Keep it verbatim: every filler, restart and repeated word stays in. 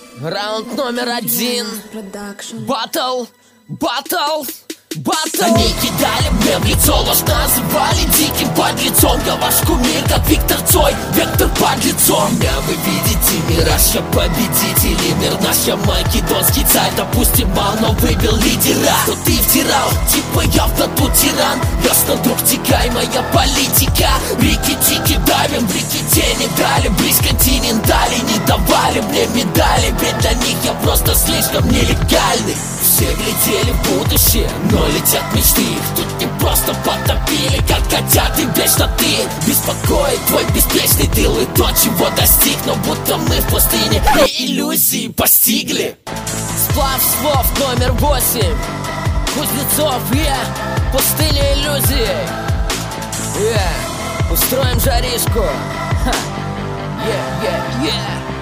Раунд номер один. Баттл, баттл, баттл. Они кидали мне в лицо ложь, называли диким подлецом. Я ваш кумир, как Виктор Цой, вектор подлецом. Меня вы видите, мираж, я победитель. И мир наш, я македонский царь. Допустим, мал, но выбил лидера. Что ты втирал, типа явно тут тиран. Ясно, друг, текай, моя политика. Рики-тики давим, в реки тени дали. Близ континентали, не давали мне медали. Ведь для них я просто слишком нелегальный. Все глядели в будущее, но летят мечты. Их тут не просто потопили, как котята, и вечно ты беспокоит твой беспечный тыл. И то, чего достиг, но будто мы в пустыне и иллюзии постигли. Сплав слов номер восемь. Кузнецов, yeah. Пустыня иллюзий, yeah. Устроим жаришку, yeah, yeah, yeah.